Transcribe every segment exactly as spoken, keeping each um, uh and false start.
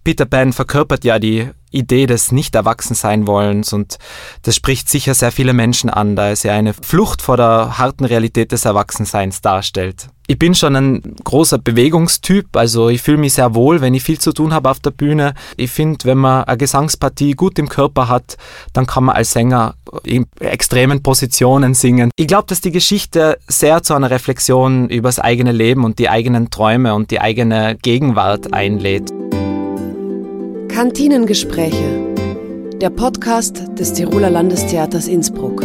Peter Pan verkörpert ja die Idee des Nicht-Erwachsen-Sein-Wollens und das spricht sicher sehr viele Menschen an, da es ja eine Flucht vor der harten Realität des Erwachsenseins darstellt. Ich bin schon ein großer Bewegungstyp, also ich fühle mich sehr wohl, wenn ich viel zu tun habe auf der Bühne. Ich finde, wenn man eine Gesangspartie gut im Körper hat, dann kann man als Sänger in extremen Positionen singen. Ich glaube, dass die Geschichte sehr zu einer Reflexion über das eigene Leben und die eigenen Träume und die eigene Gegenwart einlädt. Kantinengespräche, der Podcast des Tiroler Landestheaters Innsbruck.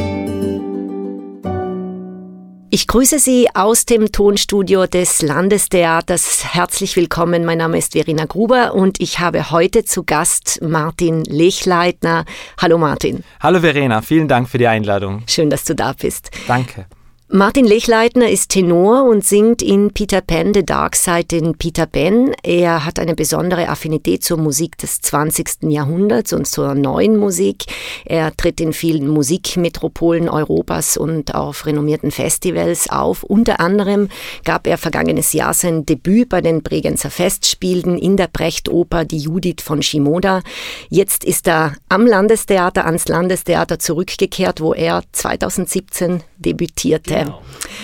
Ich grüße Sie aus dem Tonstudio des Landestheaters. Herzlich willkommen, mein Name ist Verena Gruber und ich habe heute zu Gast Martin Lechleitner. Hallo Martin. Hallo Verena, vielen Dank für die Einladung. Schön, dass du da bist. Danke. Martin Lechleitner ist Tenor und singt in Peter Pan, The Dark Side in Peter Pan. Er hat eine besondere Affinität zur Musik des zwanzigsten Jahrhunderts und zur neuen Musik. Er tritt in vielen Musikmetropolen Europas und auf renommierten Festivals auf. Unter anderem gab er vergangenes Jahr sein Debüt bei den Bregenzer Festspielen in der Brechtoper Die Judith von Shimoda. Jetzt ist er am Landestheater, ans Landestheater zurückgekehrt, wo er zweitausendsiebzehn debütierte. Genau.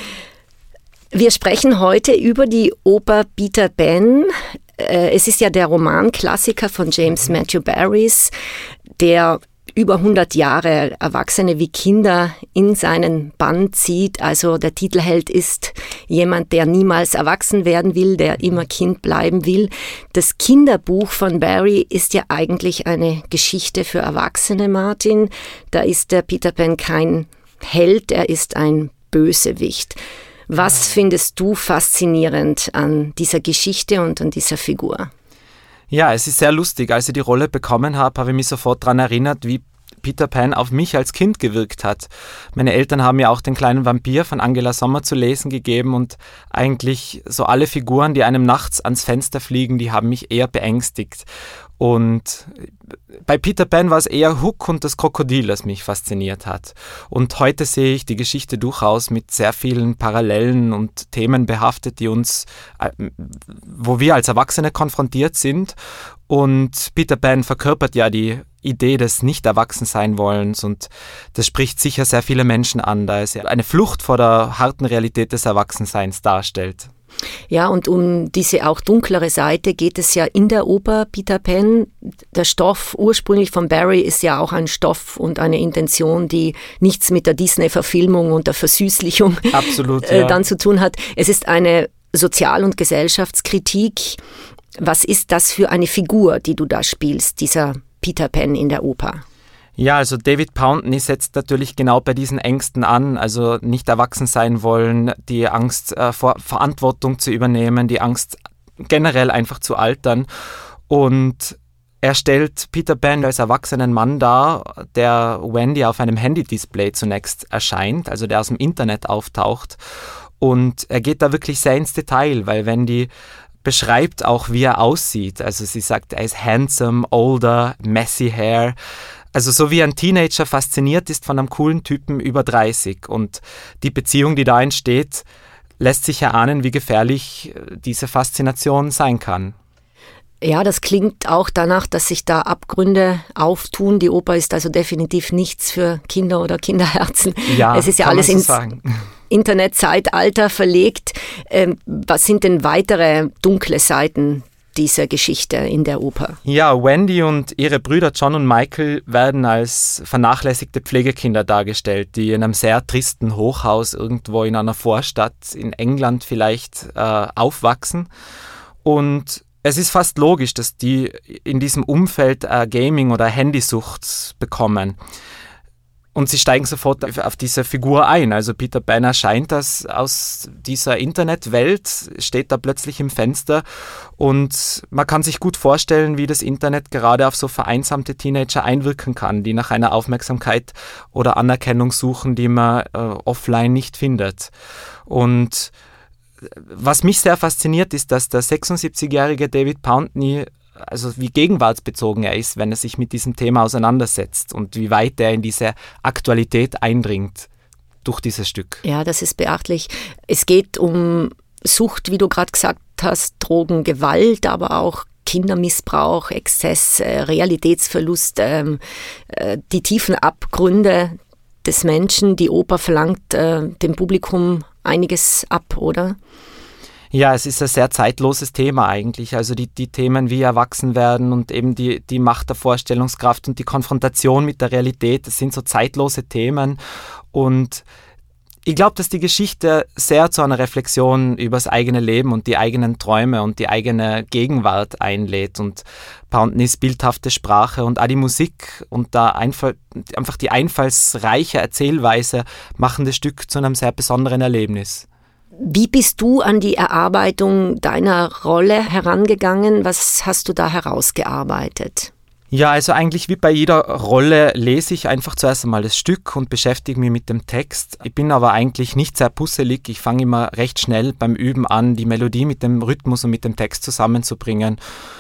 Wir sprechen heute über die Oper Peter Pan. Es ist ja der Romanklassiker von James Matthew Barries, der über hundert Jahre Erwachsene wie Kinder in seinen Bann zieht. Also der Titelheld ist jemand, der niemals erwachsen werden will, der immer Kind bleiben will. Das Kinderbuch von Barry ist ja eigentlich eine Geschichte für Erwachsene, Martin. Da ist der Peter Pan kein Held, er ist ein Bösewicht. Was findest du faszinierend an dieser Geschichte und an dieser Figur? Ja, es ist sehr lustig. Als ich die Rolle bekommen habe, habe ich mich sofort daran erinnert, wie Peter Pan auf mich als Kind gewirkt hat. Meine Eltern haben mir auch den kleinen Vampir von Angela Sommer zu lesen gegeben und eigentlich so alle Figuren, die einem nachts ans Fenster fliegen, die haben mich eher beängstigt. Und bei Peter Pan war es eher Hook und das Krokodil, das mich fasziniert hat. Und heute sehe ich die Geschichte durchaus mit sehr vielen Parallelen und Themen behaftet, die uns, wo wir als Erwachsene konfrontiert sind. Und Peter Pan verkörpert ja die Idee des Nicht-Erwachsen-Sein-Wollens und das spricht sicher sehr viele Menschen an, da es ja eine Flucht vor der harten Realität des Erwachsenseins darstellt. Ja, und um diese auch dunklere Seite geht es ja in der Oper Peter Pan. Der Stoff ursprünglich von Barry ist ja auch ein Stoff und eine Intention, die nichts mit der Disney-Verfilmung und der Versüßlichung Absolut, äh, ja. dann zu tun hat. Es ist eine Sozial- und Gesellschaftskritik. Was ist das für eine Figur, die du da spielst, dieser Peter Pan in der Oper? Ja, also David Pountney setzt natürlich genau bei diesen Ängsten an, also nicht erwachsen sein wollen, die Angst äh, vor Verantwortung zu übernehmen, die Angst generell einfach zu altern. Und er stellt Peter Pan als erwachsenen Mann dar, der Wendy auf einem Handy-Display zunächst erscheint, also der aus dem Internet auftaucht. Und er geht da wirklich sehr ins Detail, weil Wendy beschreibt auch, wie er aussieht. Also sie sagt, er ist handsome, older, messy hair. Also so wie ein Teenager fasziniert ist von einem coolen Typen über dreißig. Und die Beziehung, die da entsteht, lässt sich erahnen, wie gefährlich diese Faszination sein kann. Ja, das klingt auch danach, dass sich da Abgründe auftun. Die Oper ist also definitiv nichts für Kinder oder Kinderherzen. Ja, es ist ja kann alles man so ins sagen. Internetzeitalter verlegt. Ähm, was sind denn weitere dunkle Seiten dieser Geschichte in der Oper? Ja, Wendy und ihre Brüder John und Michael werden als vernachlässigte Pflegekinder dargestellt, die in einem sehr tristen Hochhaus irgendwo in einer Vorstadt in England vielleicht äh, aufwachsen. Und es ist fast logisch, dass die in diesem Umfeld äh, Gaming- oder Handysucht bekommen. Und sie steigen sofort auf diese Figur ein. Also Peter Pan erscheint das aus dieser Internetwelt, steht da plötzlich im Fenster und man kann sich gut vorstellen, wie das Internet gerade auf so vereinsamte Teenager einwirken kann, die nach einer Aufmerksamkeit oder Anerkennung suchen, die man äh, offline nicht findet. Und was mich sehr fasziniert, ist, dass der sechsundsiebzigjährige David Pountney, also wie gegenwartsbezogen er ist, wenn er sich mit diesem Thema auseinandersetzt und wie weit er in diese Aktualität eindringt durch dieses Stück. Ja, das ist beachtlich. Es geht um Sucht, wie du gerade gesagt hast, Drogen, Gewalt, aber auch Kindermissbrauch, Exzess, äh, Realitätsverlust, ähm, äh, die tiefen Abgründe des Menschen. Die Oper verlangt äh, dem Publikum einiges ab, oder? Ja, es ist ein sehr zeitloses Thema eigentlich. Also die, die Themen wie Erwachsenwerden und eben die, die Macht der Vorstellungskraft und die Konfrontation mit der Realität, das sind so zeitlose Themen. Und ich glaube, dass die Geschichte sehr zu einer Reflexion über das eigene Leben und die eigenen Träume und die eigene Gegenwart einlädt. Und Pountneys bildhafte Sprache und auch die Musik und da Einfall, einfach die einfallsreiche Erzählweise machen das Stück zu einem sehr besonderen Erlebnis. Wie bist du an die Erarbeitung deiner Rolle herangegangen? Was hast du da herausgearbeitet? Ja, also eigentlich wie bei jeder Rolle lese ich einfach zuerst einmal das Stück und beschäftige mich mit dem Text. Ich bin aber eigentlich nicht sehr puzzelig. Ich fange immer recht schnell beim Üben an, die Melodie mit dem Rhythmus und mit dem Text zusammenzubringen.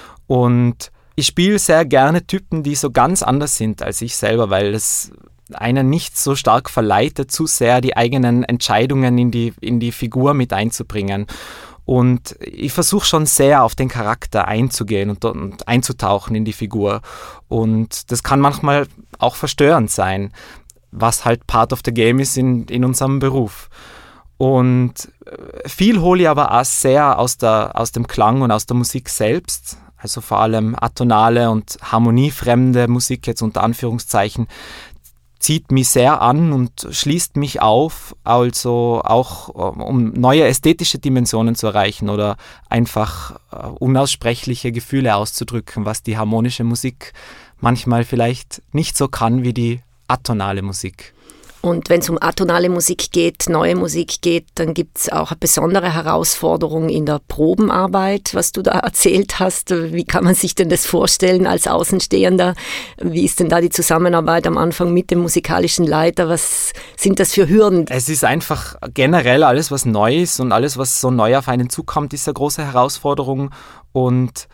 Und ich spiele sehr gerne Typen, die so ganz anders sind als ich selber, weil es einen nicht so stark verleitet, zu sehr die eigenen Entscheidungen in die, in die Figur mit einzubringen. Und ich versuche schon sehr auf den Charakter einzugehen und, und einzutauchen in die Figur. Und das kann manchmal auch verstörend sein, was halt part of the game ist in, in unserem Beruf. Und viel hole ich aber auch sehr aus, der, aus dem Klang und aus der Musik selbst. Also vor allem atonale und harmoniefremde Musik, jetzt unter Anführungszeichen, zieht mich sehr an und schließt mich auf, also auch um neue ästhetische Dimensionen zu erreichen oder einfach unaussprechliche Gefühle auszudrücken, was die harmonische Musik manchmal vielleicht nicht so kann wie die atonale Musik. Und wenn es um atonale Musik geht, neue Musik geht, dann gibt es auch eine besondere Herausforderung in der Probenarbeit, was du da erzählt hast. Wie kann man sich denn das vorstellen als Außenstehender? Wie ist denn da die Zusammenarbeit am Anfang mit dem musikalischen Leiter? Was sind das für Hürden? Es ist einfach generell alles, was neu ist und alles, was so neu auf einen zukommt, ist eine große Herausforderung. Und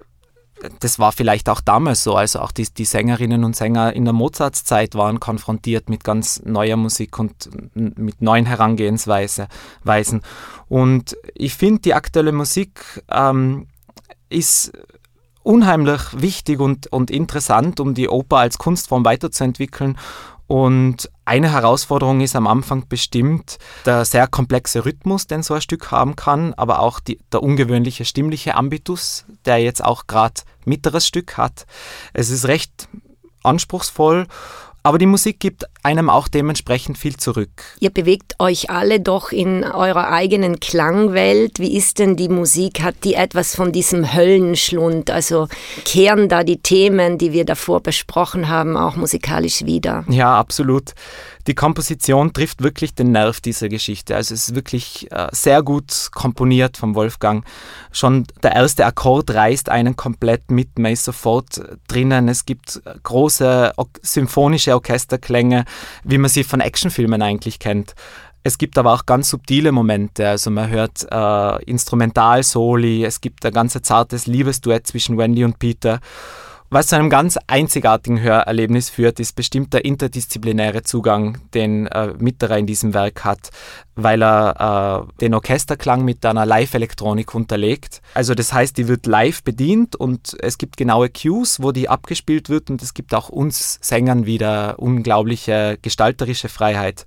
das war vielleicht auch damals so, also auch die, die Sängerinnen und Sänger in der Mozartszeit waren konfrontiert mit ganz neuer Musik und mit neuen Herangehensweisen. Und ich finde, die aktuelle Musik ähm, ist unheimlich wichtig und, und interessant, um die Oper als Kunstform weiterzuentwickeln. Und eine Herausforderung ist am Anfang bestimmt der sehr komplexe Rhythmus, den so ein Stück haben kann, aber auch die, der ungewöhnliche stimmliche Ambitus, der jetzt auch gerade mittleres Stück hat. Es ist recht anspruchsvoll, aber die Musik gibt einem auch dementsprechend viel zurück. Ihr bewegt euch alle doch in eurer eigenen Klangwelt. Wie ist denn die Musik? Hat die etwas von diesem Höllenschlund? Also kehren da die Themen, die wir davor besprochen haben, auch musikalisch wieder? Ja, absolut. Die Komposition trifft wirklich den Nerv dieser Geschichte. Also es ist wirklich äh, sehr gut komponiert vom Wolfgang. Schon der erste Akkord reißt einen komplett mit, man ist sofort drinnen. Es gibt große o- symphonische Orchesterklänge, wie man sie von Actionfilmen eigentlich kennt. Es gibt aber auch ganz subtile Momente, also man hört äh, Instrumentalsoli, es gibt ein ganz zartes Liebesduett zwischen Wendy und Peter. Was zu einem ganz einzigartigen Hörerlebnis führt, ist bestimmt der interdisziplinäre Zugang, den äh, Mitterer in diesem Werk hat, weil er äh, den Orchesterklang mit einer Live-Elektronik unterlegt. Also das heißt, die wird live bedient und es gibt genaue Cues, wo die abgespielt wird und es gibt auch uns Sängern wieder unglaubliche gestalterische Freiheit.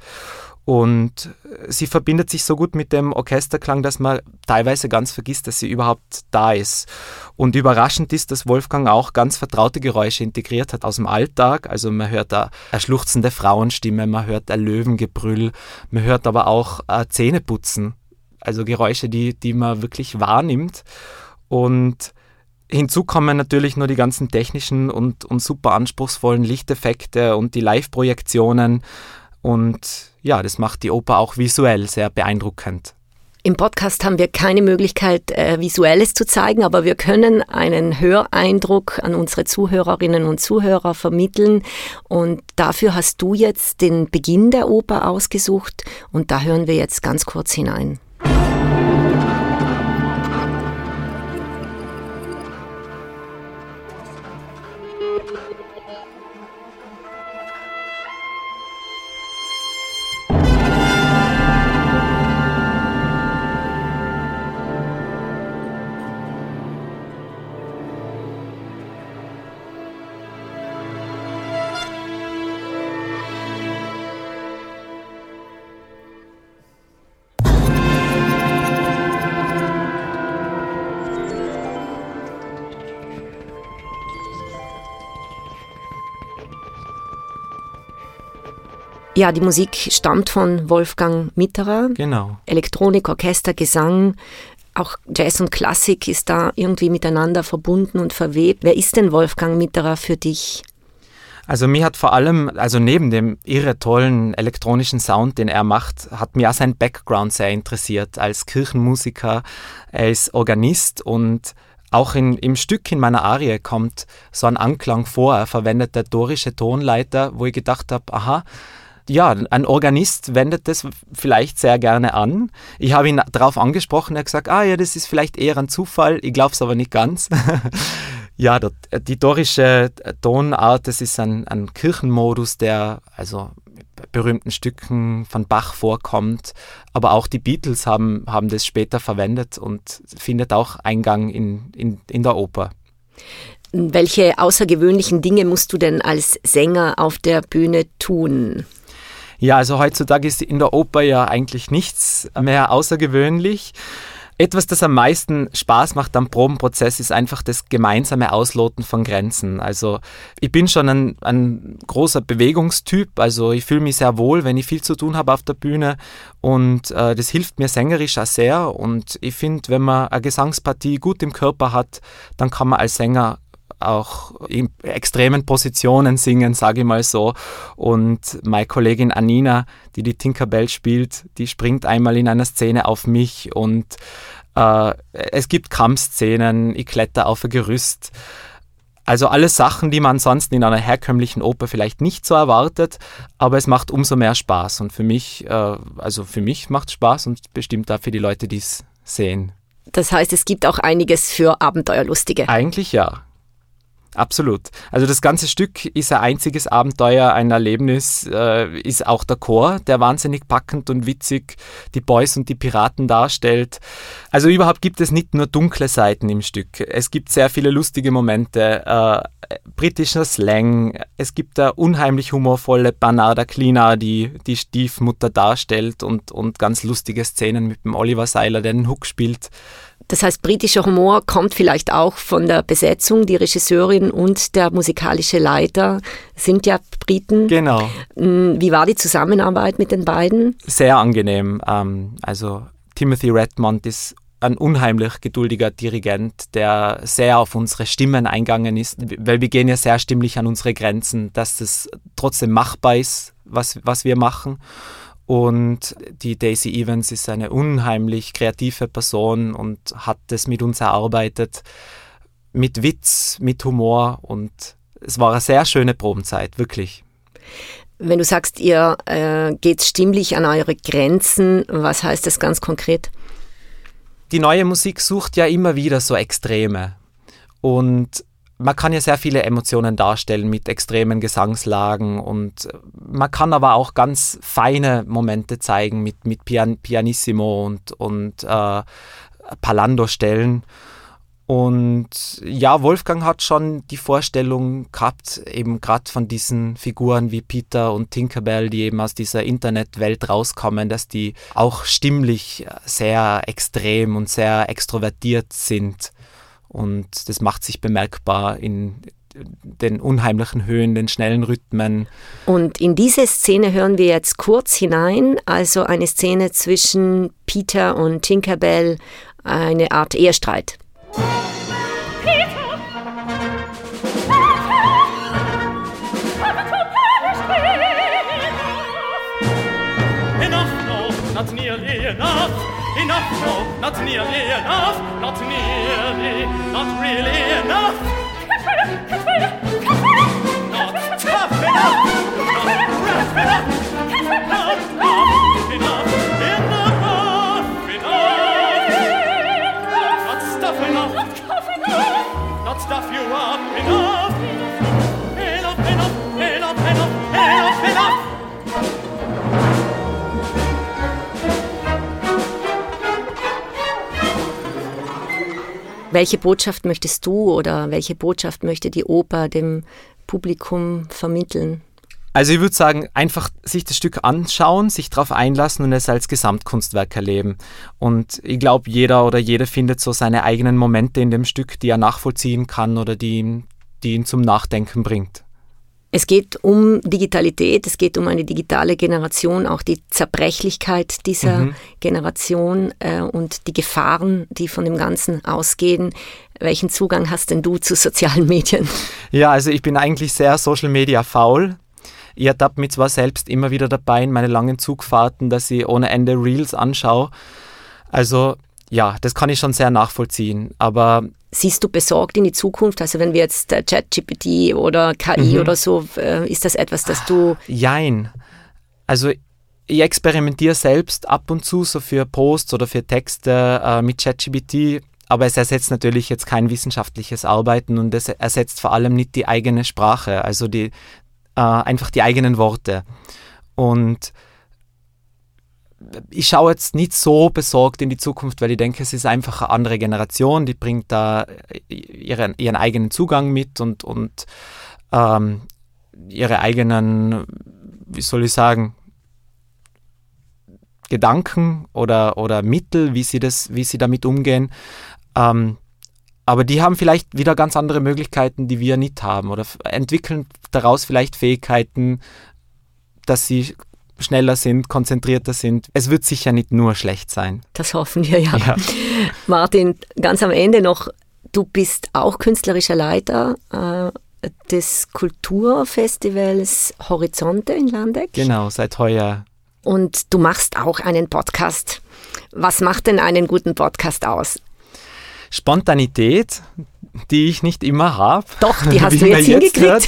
Und sie verbindet sich so gut mit dem Orchesterklang, dass man teilweise ganz vergisst, dass sie überhaupt da ist. Und überraschend ist, dass Wolfgang auch ganz vertraute Geräusche integriert hat aus dem Alltag. Also man hört da eine schluchzende Frauenstimme, man hört ein Löwengebrüll, man hört aber auch äh, Zähneputzen. Also Geräusche, die, die man wirklich wahrnimmt. Und hinzu kommen natürlich nur die ganzen technischen und, und super anspruchsvollen Lichteffekte und die Live-Projektionen. Und ja, das macht die Oper auch visuell sehr beeindruckend. Im Podcast haben wir keine Möglichkeit, äh, Visuelles zu zeigen, aber wir können einen Höreindruck an unsere Zuhörerinnen und Zuhörer vermitteln. Und dafür hast du jetzt den Beginn der Oper ausgesucht und da hören wir jetzt ganz kurz hinein. Ja, die Musik stammt von Wolfgang Mitterer. Genau. Elektronik, Orchester, Gesang, auch Jazz und Klassik ist da irgendwie miteinander verbunden und verwebt. Wer ist denn Wolfgang Mitterer für dich? Also mir hat vor allem, also neben dem irre tollen elektronischen Sound, den er macht, hat mir auch sein Background sehr interessiert als Kirchenmusiker. Er ist Organist und auch in, im Stück in meiner Arie kommt so ein Anklang vor. Er verwendet der dorische Tonleiter, wo ich gedacht habe, aha, ja, ein Organist wendet das vielleicht sehr gerne an. Ich habe ihn darauf angesprochen, er hat gesagt, ah ja, das ist vielleicht eher ein Zufall, ich glaube es aber nicht ganz. Ja, der, die dorische Tonart, das ist ein, ein Kirchenmodus, der also mit berühmten Stücken von Bach vorkommt, aber auch die Beatles haben, haben das später verwendet und findet auch Eingang in, in, in der Oper. Welche außergewöhnlichen Dinge musst du denn als Sänger auf der Bühne tun? Ja, also heutzutage ist in der Oper ja eigentlich nichts mehr außergewöhnlich. Etwas, das am meisten Spaß macht am Probenprozess, ist einfach das gemeinsame Ausloten von Grenzen. Also ich bin schon ein, ein großer Bewegungstyp, also ich fühle mich sehr wohl, wenn ich viel zu tun habe auf der Bühne und äh, das hilft mir sängerisch auch sehr und ich finde, wenn man eine Gesangspartie gut im Körper hat, dann kann man als Sänger auch in extremen Positionen singen, sage ich mal so. Und meine Kollegin Anina, die die Tinkerbell spielt, die springt einmal in einer Szene auf mich und äh, es gibt Kampfszenen, ich kletter auf ein Gerüst. Also alles Sachen, die man ansonsten in einer herkömmlichen Oper vielleicht nicht so erwartet, aber es macht umso mehr Spaß. Und für mich, äh, also für mich macht es Spaß und bestimmt auch für die Leute, die es sehen. Das heißt, es gibt auch einiges für Abenteuerlustige. Eigentlich ja. Absolut. Also das ganze Stück ist ein einziges Abenteuer, ein Erlebnis, äh, ist auch der Chor, der wahnsinnig packend und witzig die Boys und die Piraten darstellt. Also überhaupt gibt es nicht nur dunkle Seiten im Stück. Es gibt sehr viele lustige Momente, äh, britischer Slang, es gibt eine unheimlich humorvolle Bernarda Clina, die die Stiefmutter darstellt und, und ganz lustige Szenen mit dem Oliver Seiler, der den Hook spielt. Das heißt, britischer Humor kommt vielleicht auch von der Besetzung. Die Regisseurin und der musikalische Leiter sind ja Briten. Genau. Wie war die Zusammenarbeit mit den beiden? Sehr angenehm. Also Timothy Redmond ist ein unheimlich geduldiger Dirigent, der sehr auf unsere Stimmen eingegangen ist, weil wir gehen ja sehr stimmlich an unsere Grenzen, dass es trotzdem machbar ist, was, was wir machen. Und die Daisy Evans ist eine unheimlich kreative Person und hat das mit uns erarbeitet, mit Witz, mit Humor und es war eine sehr schöne Probenzeit, wirklich. Wenn du sagst, ihr äh, geht stimmlich an eure Grenzen, was heißt das ganz konkret? Die neue Musik sucht ja immer wieder so Extreme und man kann ja sehr viele Emotionen darstellen mit extremen Gesangslagen und man kann aber auch ganz feine Momente zeigen mit, mit Pian- Pianissimo und, und äh, Palando-Stellen. Und ja, Wolfgang hat schon die Vorstellung gehabt, eben gerade von diesen Figuren wie Peter und Tinkerbell, die eben aus dieser Internetwelt rauskommen, dass die auch stimmlich sehr extrem und sehr extrovertiert sind. Und das macht sich bemerkbar in den unheimlichen Höhen, den schnellen Rhythmen. Und in diese Szene hören wir jetzt kurz hinein, also eine Szene zwischen Peter und Tinkerbell, eine Art Ehestreit. Not nearly enough, enough, no, not nearly enough, not nearly, not really enough. Not tough enough, not rough enough, not tough enough, enough, enough. Not stuff enough, not stuff you up enough. Enough, enough, enough, enough, enough, enough. Welche Botschaft möchtest du oder welche Botschaft möchte die Oper dem Publikum vermitteln? Also ich würde sagen, einfach sich das Stück anschauen, sich darauf einlassen und es als Gesamtkunstwerk erleben. Und ich glaube, jeder oder jede findet so seine eigenen Momente in dem Stück, die er nachvollziehen kann oder die ihn, die ihn zum Nachdenken bringt. Es geht um Digitalität, es geht um eine digitale Generation, auch die Zerbrechlichkeit dieser mhm. Generation äh, und die Gefahren, die von dem Ganzen ausgehen. Welchen Zugang hast denn du zu sozialen Medien? Ja, also ich bin eigentlich sehr Social Media faul. Ich ertappe mich zwar selbst immer wieder dabei in meine langen Zugfahrten, dass ich ohne Ende Reels anschaue. Also ja, das kann ich schon sehr nachvollziehen, aber... Siehst du besorgt in die Zukunft? Also wenn wir jetzt äh, ChatGPT oder K I mhm. oder so, äh, ist das etwas, das du... Jein. Also ich experimentiere selbst ab und zu so für Posts oder für Texte äh, mit ChatGPT, aber es ersetzt natürlich jetzt kein wissenschaftliches Arbeiten und es ersetzt vor allem nicht die eigene Sprache, also die, äh, einfach die eigenen Worte. Und ich schaue jetzt nicht so besorgt in die Zukunft, weil ich denke, es ist einfach eine andere Generation, die bringt da ihren, ihren eigenen Zugang mit und, und ähm, ihre eigenen, wie soll ich sagen, Gedanken oder, oder Mittel, wie sie, das, wie sie damit umgehen. Ähm, aber die haben vielleicht wieder ganz andere Möglichkeiten, die wir nicht haben oder entwickeln daraus vielleicht Fähigkeiten, dass sie schneller sind, konzentrierter sind. Es wird sicher nicht nur schlecht sein. Das hoffen wir, ja. ja. Martin, ganz am Ende noch, du bist auch künstlerischer Leiter äh, des Kulturfestivals Horizonte in Landeck. Genau, seit heuer. Und du machst auch einen Podcast. Was macht denn einen guten Podcast aus? Spontanität, die ich nicht immer habe. Doch, die hast du jetzt hingekriegt.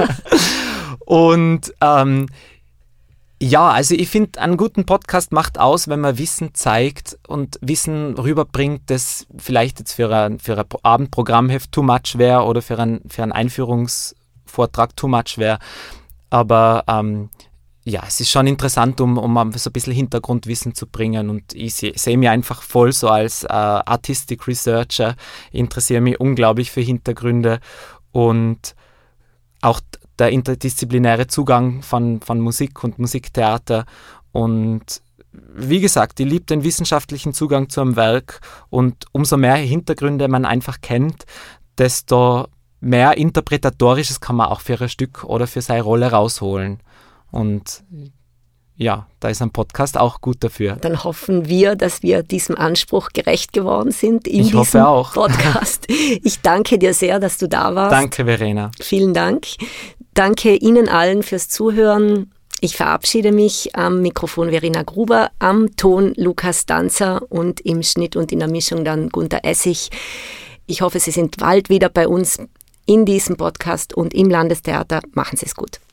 Und ähm, ja, also ich finde, einen guten Podcast macht aus, wenn man Wissen zeigt und Wissen rüberbringt, das vielleicht jetzt für ein, für ein Abendprogrammheft too much wäre oder für, ein, für einen Einführungsvortrag too much wäre. Aber ähm, ja, es ist schon interessant, um, um so ein bisschen Hintergrundwissen zu bringen und ich sehe seh mich einfach voll so als äh, Artistic Researcher, ich interessiere mich unglaublich für Hintergründe und auch der interdisziplinäre Zugang von, von Musik und Musiktheater und wie gesagt, ich liebe den wissenschaftlichen Zugang zu einem Werk und umso mehr Hintergründe man einfach kennt, desto mehr Interpretatorisches kann man auch für ein Stück oder für seine Rolle rausholen. Und ja, da ist ein Podcast auch gut dafür. Dann hoffen wir, dass wir diesem Anspruch gerecht geworden sind in ich diesem hoffe auch. Podcast. Ich danke dir sehr, dass du da warst. Danke, Verena. Vielen Dank. Danke Ihnen allen fürs Zuhören. Ich verabschiede mich. Am Mikrofon Verena Gruber, am Ton Lukas Danzer und im Schnitt und in der Mischung dann Gunter Essig. Ich hoffe, Sie sind bald wieder bei uns in diesem Podcast und im Landestheater. Machen Sie es gut.